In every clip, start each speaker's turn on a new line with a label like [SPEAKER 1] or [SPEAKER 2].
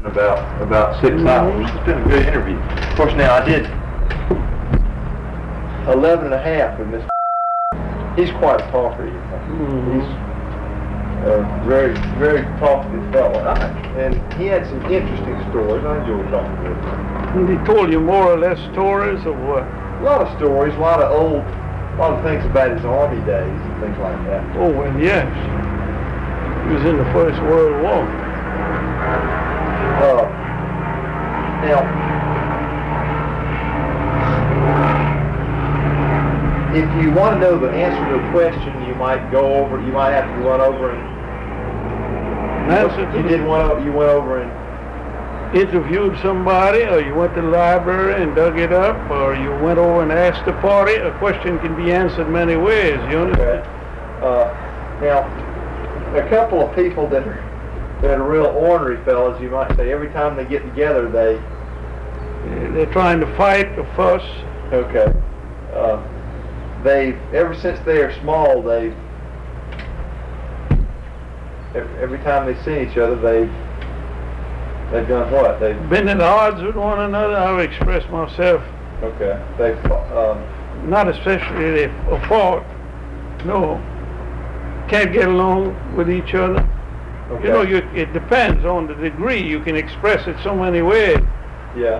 [SPEAKER 1] about 6 hours. It's been a good interview. Of course, now I did 11 and a half with Mr. He's quite a talker, you know. He's a very, very talkative fellow. And he had some interesting stories. I enjoyed talking to him.
[SPEAKER 2] And he told you more or less stories of what?
[SPEAKER 1] A lot of stories, a lot of things about his army days and things like that.
[SPEAKER 2] Oh, and yes. He was in the First World War.
[SPEAKER 1] Now, if you want to know the answer to a question, you might have to run over and you went over and
[SPEAKER 2] interviewed somebody, or you went to the library and dug it up, or you went over and asked a party. A question can be answered many ways, you understand?
[SPEAKER 1] Okay. Now, a couple of people that are real ornery fellas, you might say, every time they get together,
[SPEAKER 2] they're trying to fight or fuss.
[SPEAKER 1] Okay. Ever since they are small, every time they've seen each other, they've done what? They've
[SPEAKER 2] been at odds with one another. I've expressed myself.
[SPEAKER 1] Okay.
[SPEAKER 2] Not especially they fought. No. Can't get along with each other.
[SPEAKER 1] Okay.
[SPEAKER 2] You know, it depends on the degree. You can express it so many ways.
[SPEAKER 1] Yeah.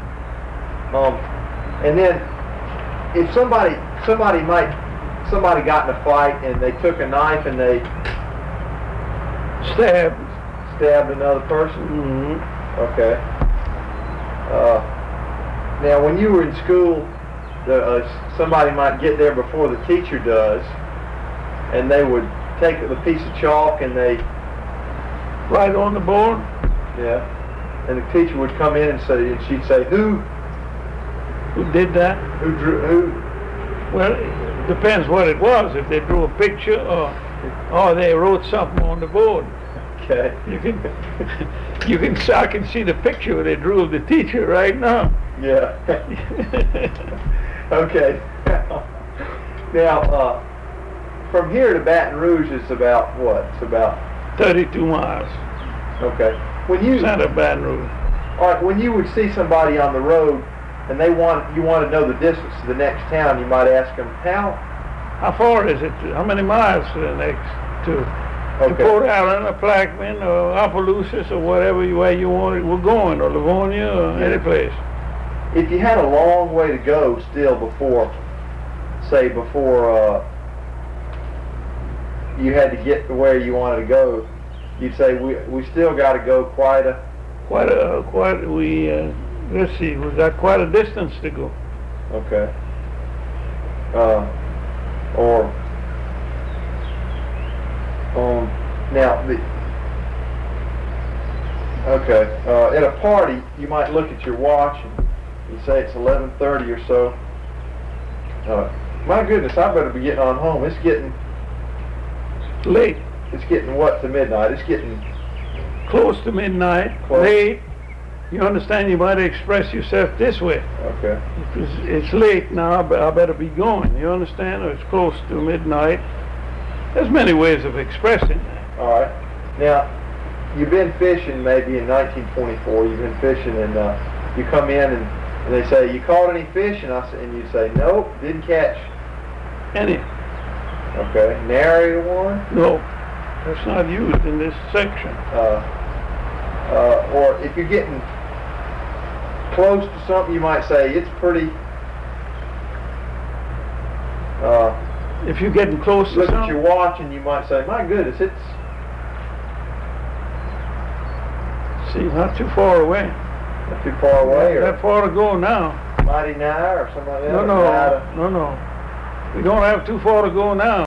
[SPEAKER 1] And then if somebody got in a fight and they took a knife and they stabbed another person.
[SPEAKER 2] Mm-hmm.
[SPEAKER 1] Okay. Now, when you were in school, somebody might get there before the teacher does, and they would take the piece of chalk and they
[SPEAKER 2] write on the board.
[SPEAKER 1] Yeah. And the teacher would come in and she'd say, who
[SPEAKER 2] did that?
[SPEAKER 1] Who drew?
[SPEAKER 2] Well, it depends what it was. If they drew a picture or they wrote something on the board.
[SPEAKER 1] Okay.
[SPEAKER 2] I can see the picture they drew of the teacher right now.
[SPEAKER 1] Yeah. Okay. Now, from here to Baton Rouge is about what? It's about
[SPEAKER 2] 32 miles.
[SPEAKER 1] Okay.
[SPEAKER 2] Center Baton Rouge.
[SPEAKER 1] All right. When you would see somebody on the road and you want to know the distance to the next town, you might ask them, how
[SPEAKER 2] far is it? How many miles to the next to Port Allen or Plaquemine or Opelousas or whatever way you were going, or Livonia or any place?
[SPEAKER 1] If you had a long way to go still before you had to get to where you wanted to go, you'd say we still got to go
[SPEAKER 2] let's see, we got quite a distance to go.
[SPEAKER 1] Okay. At a party, you might look at your watch and you say it's 11:30 or so. My goodness, I better be getting on home. It's getting
[SPEAKER 2] late.
[SPEAKER 1] It's getting what to midnight? It's getting
[SPEAKER 2] close to midnight. Close. Late. You understand? You might express yourself this way.
[SPEAKER 1] Okay.
[SPEAKER 2] It's late now. I better be going. You understand? Or it's close to midnight. There's many ways of expressing that.
[SPEAKER 1] All right. Now, you've been fishing maybe in 1924. You've been fishing and you come in and they say, you caught any fish? And you say, nope, didn't catch
[SPEAKER 2] any.
[SPEAKER 1] Okay. Nary one?
[SPEAKER 2] No, that's not used in this section.
[SPEAKER 1] Or if you're getting close to something, you might say, it's pretty.
[SPEAKER 2] If you're getting close to something,
[SPEAKER 1] look at your watch and you might say, my goodness, it's.
[SPEAKER 2] See, not too far away.
[SPEAKER 1] Not too far away?
[SPEAKER 2] Not that far to go now.
[SPEAKER 1] Mighty nigh or something like that?
[SPEAKER 2] No. We don't have too far to go now.